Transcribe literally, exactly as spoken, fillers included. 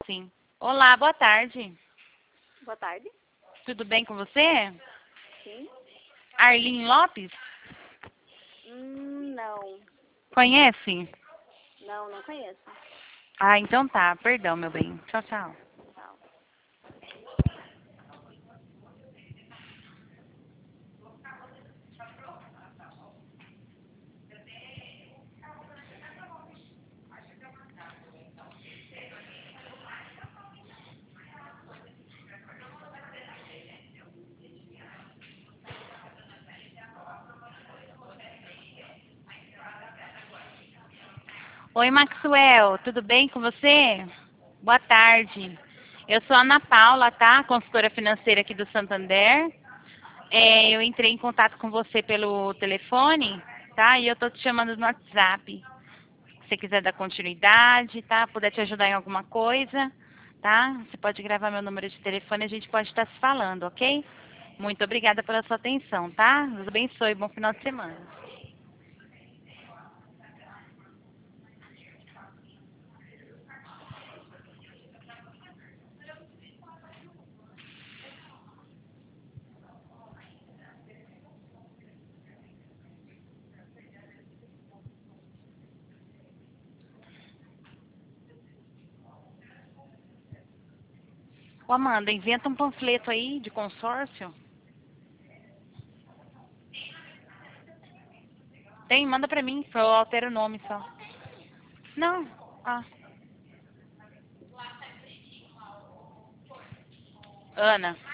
Sim. Olá, boa tarde. Boa tarde. Tudo bem com você? Sim. Arlene Lopes? Hum, não. Conhece? Não, não conheço. Ah, então tá. Perdão, meu bem. Tchau, tchau. Tchau. Oi, Maxwell. Tudo bem com você? Boa tarde. Eu sou a Ana Paula, tá? Consultora financeira aqui do Santander. É, eu entrei em contato com você pelo telefone, tá? E eu tô te chamando no WhatsApp. Se você quiser dar continuidade, tá? Puder te ajudar em alguma coisa, tá? Você pode gravar meu número de telefone e a gente pode estar se falando, ok? Muito obrigada pela sua atenção, tá? Deus abençoe. Bom final de semana. Ô, Amanda, inventa um panfleto aí de consórcio. Tem? Manda pra mim, eu altero o nome só. Não. Ah. Ana.